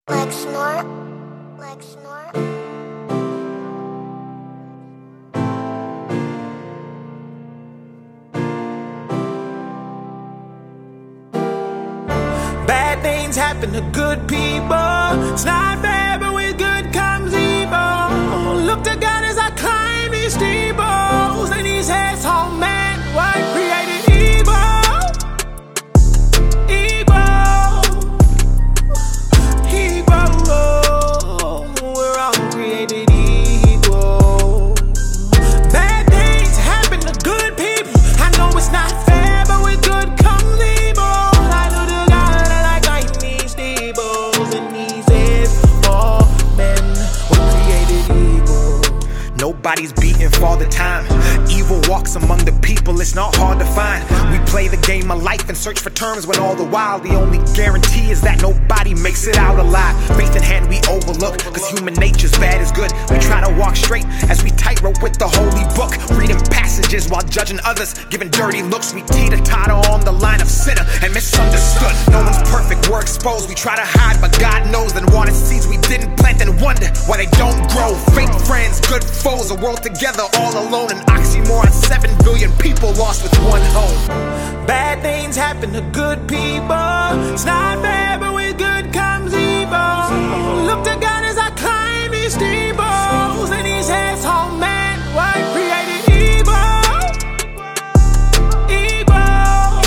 Like snort, like snort. Bad things happen to good people. It's not fair, but with good comes evil. Look to God as I climb these steeples, and he says, "Oh man, what created evil? Evil, evil. We're all created evil. Bad things happen to good people. I know it's not fair, but with good comes evil." Nobody's beaten for the time. Evil walks among the people, it's not hard to find. We play the game of life and search for terms when all the while the only guarantee is that nobody makes it out alive. Faith in hand we overlook, cause human nature's bad is good. We try to walk straight as we tightrope with the holy book, reading passages while judging others, giving dirty looks. We teeter-totter on the line of sinner and misunderstood. No one's perfect, we're exposed. We try to hide, but God knows that water seeds we didn't plant and wonder why they don't grow. Fake friends, good foes, a world together all alone. An oxymoron, 7 billion people lost with one home. Bad things happen to good people. It's not fair, but with good comes evil. Look to God as I climb these steeples, and he says, "Oh man, what created evil? Evil,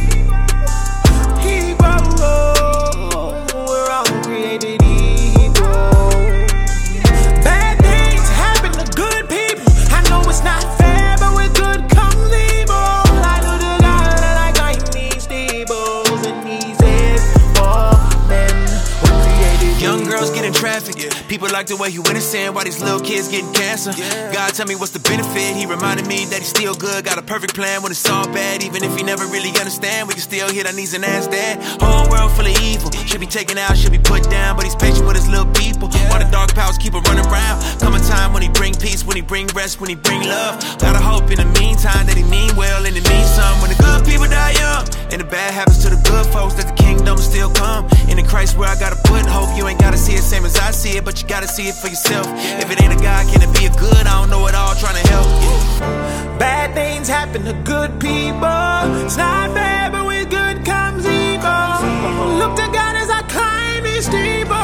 evil. We're all created evil. Bad things happen to good people. I know it's not fair, but with good comes evil. I know the God that I climb these steeples, and he says, "Oh men, what created Young evil?" girls get in traffic. People like the way you innocent, why these little kids getting cancer. God tell me what's the benefit. He reminded me that he's still good. Got a perfect plan when it's all bad. Even if he never really understand, we can still hit our knees and ask that. Whole world full of evil. Should be taken out, should be put down, but he's patient with his little people. While the dark powers keep him running around. Come a time when he bring peace, when he bring rest, when he bring love. Gotta hope in the meantime that he mean well and it means something. When the good people die young and the bad happens to the good folks, that the kingdom still come. In the Christ where I gotta put hope. You ain't gotta see it same as I see it, but you gotta see it for yourself. If it ain't a God, can it be a good? I don't know it all, trying to help. Bad things happen to good people. It's not fair, but with good comes evil. Look to God as I climb these steeples.